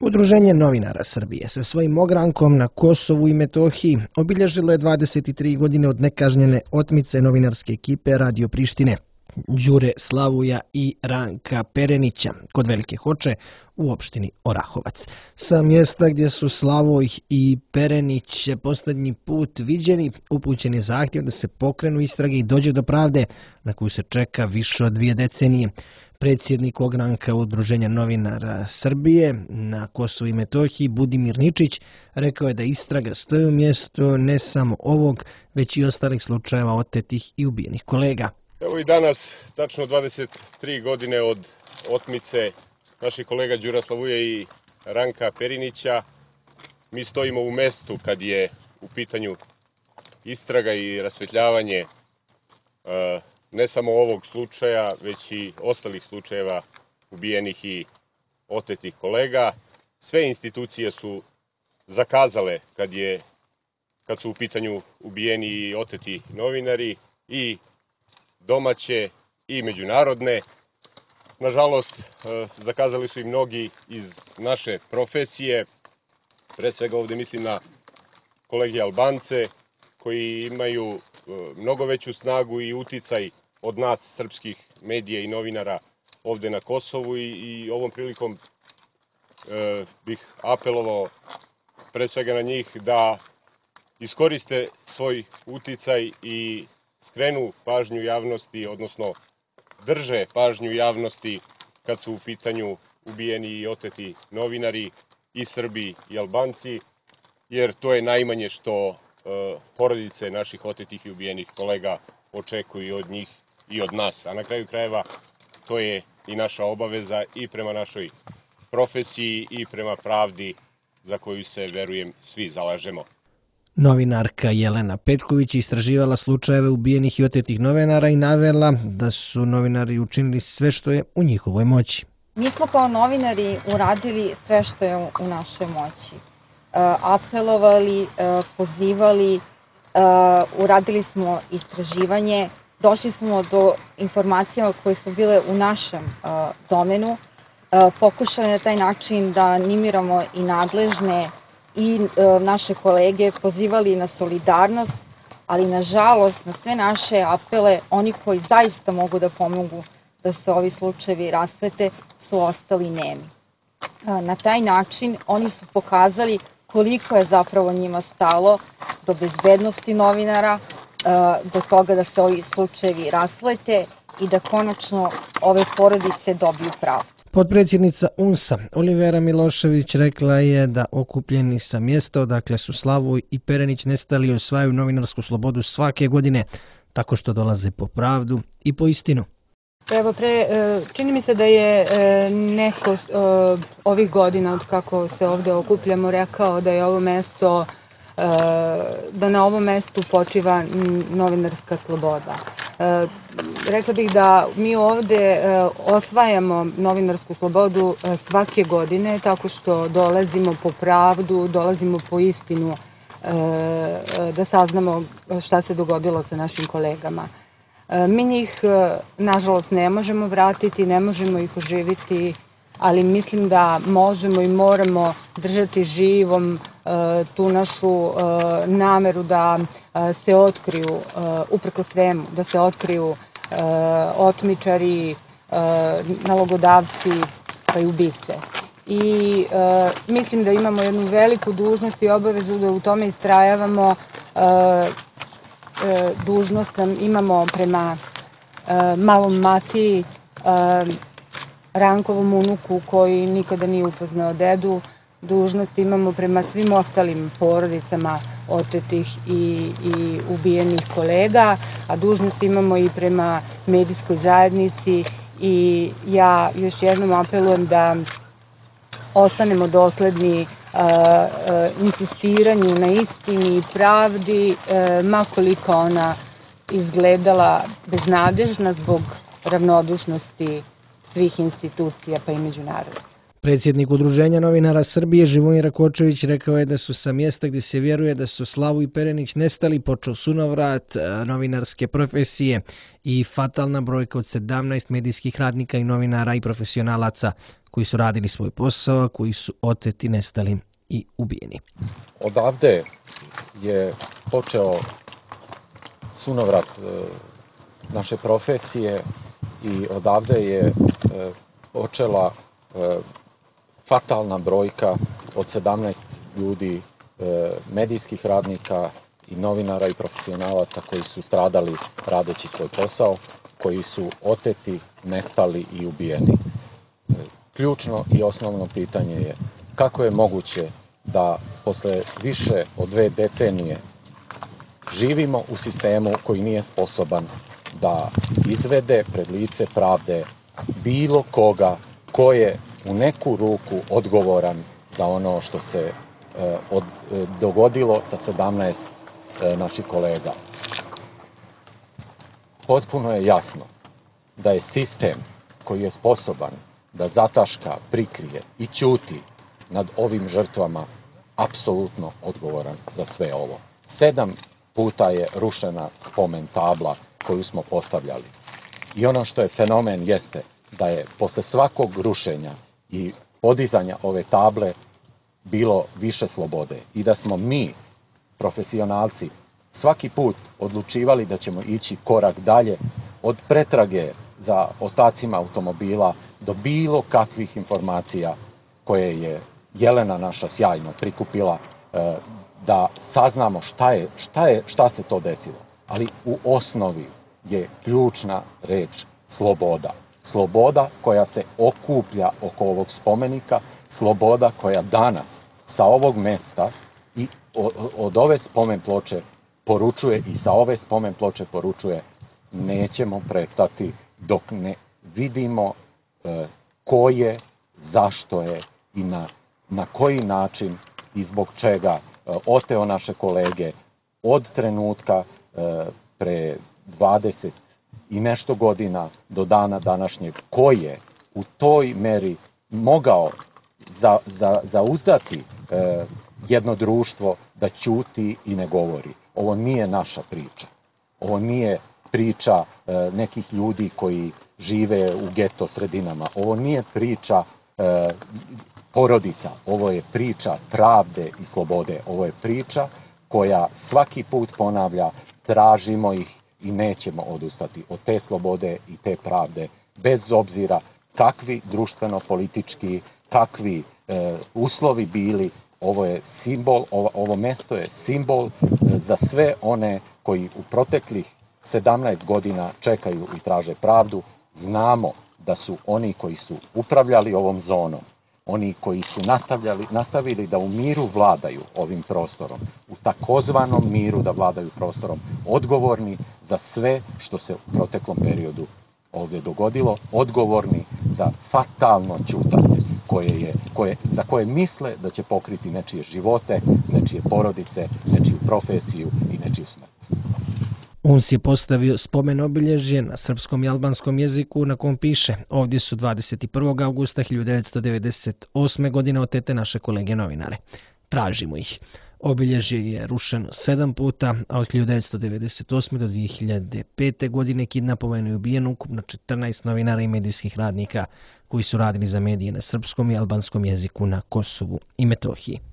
Udruženje novinara Srbije sa svojim ogrankom na Kosovu i Metohiji obilježilo je 23 godine od nekažnjene otmice novinarske ekipe Radio Prištine, Đure Slavuja i Ranka Perenića kod Velike Hoče u opštini Orahovac. Sa mjesta gdje su Slavoj i Perenić posljednji put viđeni, upućen je zahtjev da se pokrenu istrage i dođe do pravde na koju se čeka više od 2 decenije. Predsjednik ogranka Udruženja novinara Srbije na Kosovu i Metohiji Budimir Ničić rekao je da istraga stoji u mjestu ne samo ovog, već i ostalih slučajeva otetih i ubijenih kolega. Evo i danas, tačno 23 godine od otmice naših kolega Đura Slavuja i Ranka Perinića, mi stojimo u mjestu kad je u pitanju istraga i rasvetljavanje ne samo ovog slučaja, već i ostalih slučajeva ubijenih i otetih kolega. Sve institucije su zakazale kad su u pitanju ubijeni i oteti novinari, i domaće i međunarodne. Nažalost, zakazali su i mnogi iz naše profesije. Pre svega ovdje mislim na kolege Albance koji imaju mnogo veću snagu i uticaj od nas srpskih medija i novinara ovdje na Kosovu, i ovom prilikom bih apelovao pre svega na njih da iskoriste svoj uticaj i skrenu pažnju javnosti, odnosno drže pažnju javnosti kad su u pitanju ubijeni i oteti novinari i Srbi i Albanci, jer to je najmanje što porodice naših otetih i ubijenih kolega očekuju od njih i od nas. A na kraju krajeva to je i naša obaveza i prema našoj profesiji i prema pravdi za koju se, verujem, svi zalažemo. Novinarka Jelena Petković istraživala slučajeve ubijenih i otetih novinara i navela da su novinari učinili sve što je u njihovoj moći. Mi smo kao novinari uradili sve što je u našoj moći. Apelovali, pozivali, uradili smo istraživanje, došli smo do informacija koje su bile u našem domenu, pokušali na taj način da animiramo i nadležne i naše kolege, pozivali na solidarnost, ali nažalost na sve naše apele oni koji zaista mogu da pomogu da se ovi slučajevi rasvete su ostali nemi. Na taj način oni su pokazali koliko je zapravo njima stalo do bezbednosti novinara, do toga da se ovi slučajevi rasvete i da konačno ove porodice dobiju pravdu. Potpredsjednica UNS-a Olivera Milošević rekla je da okupljeni sa mjesta odakle su Slavoj i Perenić nestali osvajaju novinarsku slobodu svake godine tako što dolaze po pravdu i po istinu. Evo, čini mi se da je neko ovih godina od kako se ovdje okupljamo rekao da je ovo mesto, da na ovom mestu počiva novinarska sloboda. Rekla bih da mi ovdje osvajamo novinarsku slobodu svake godine tako što dolazimo po pravdu, dolazimo po istinu, da saznamo šta se dogodilo sa našim kolegama. Mi njih, nažalost, ne možemo vratiti, ne možemo ih oživiti, ali mislim da možemo i moramo držati živom tu našu nameru da se otkriju, uprkos svemu, da se otkriju otmičari, nalogodavci pa i ubice. I mislim da imamo jednu veliku dužnost i obavezu da u tome istrajavamo. Dužnost imamo prema malom Matiji, Rankovom unuku koji nikada nije upoznao dedu. Dužnost imamo prema svim ostalim porodicama otetih i ubijenih kolega, a dužnost imamo i prema medijskoj zajednici, i ja još jednom apelujem da ostanemo dosledni insistiranju na istini i pravdi, makoliko ona izgledala beznadežna zbog ravnodušnosti svih institucija pa i međunarodnih. Predsjednik Udruženja novinara Srbije Živojin Rakočević rekao je da su sa mjesta gdje se vjeruje da su Slavoj i Perinić nestali počeo sunovrat novinarske profesije i fatalna brojka od 17 medijskih radnika i novinara i profesionalaca koji su radili svoj posao, koji su oteti, nestali i ubijeni. Odavde je počeo sunovrat naše profesije i odavde je počela fatalna brojka od 17 ljudi, medijskih radnika i novinara i profesionalaca koji su stradali radeći svoj posao, koji su oteti, nestali i ubijeni. Ključno i osnovno pitanje je kako je moguće da posle više od 2 decenije živimo u sistemu koji nije sposoban da izvede pred lice pravde bilo koga ko je u neku ruku odgovoran za ono što se dogodilo sa 17 naših kolega. Potpuno je jasno da je sistem koji je sposoban da zataška, prikrije i ćuti nad ovim žrtvama apsolutno odgovoran za sve ovo. 7 puta je rušena spomen tabla koju smo postavljali. I ono što je fenomen jeste da je posle svakog rušenja i podizanja ove table bilo više slobode i da smo mi, profesionalci, svaki put odlučivali da ćemo ići korak dalje od pretrage za ostacima automobila do bilo kakvih informacija koje je Jelena naša sjajno prikupila da saznamo šta se to desilo. Ali u osnovi je ključna reč sloboda. Sloboda koja se okuplja oko ovog spomenika, sloboda koja danas sa ovog mesta i od ove spomen ploče poručuje i sa ove spomen ploče poručuje nećemo prestati dok ne vidimo ko je, zašto je i na koji način i zbog čega oteo naše kolege od trenutka pre 20 i nešto godina do dana današnjeg, ko je u toj meri mogao zauzdati jedno društvo da ćuti i ne govori. Ovo nije naša priča. Ovo nije priča nekih ljudi koji žive u geto sredinama. Ovo nije priča porodica. Ovo je priča pravde i slobode. Ovo je priča koja svaki put ponavlja, tražimo ih i nećemo odustati od te slobode i te pravde, bez obzira kakvi društveno-politički, kakvi uslovi bili. Ovo je simbol, ovo mesto je simbol za sve one koji u proteklih 17 godina čekaju i traže pravdu. Znamo da su oni koji su upravljali ovom zonom, oni koji su nastavili da u miru vladaju ovim prostorom, u takozvanom miru da vladaju prostorom, odgovorni za sve što se u proteklom periodu ovdje dogodilo, odgovorni za fatalno ćutanje za koje misle da će pokriti nečije živote, nečije porodice, nečiju profesiju i nečiju smrt. UNS je postavio spomen obilježje na srpskom i albanskom jeziku na kom piše: ovdje su 21. augusta 1998. godine otete naše kolege novinare. Tražimo ih. Obilježje je rušeno 7 puta, a od 1998. do 2005. godine kidnapovano i ubijeno ukupno 14 novinara i medijskih radnika koji su radili za medije na srpskom i albanskom jeziku na Kosovu i Metohiji.